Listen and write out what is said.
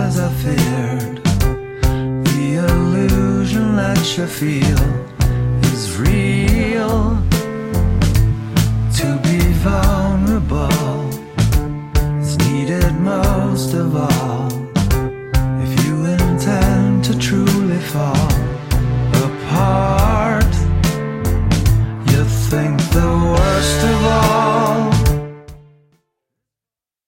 as I feared. The illusion that you feel is real. To be vulnerable is needed most of all if you intend to truly fall.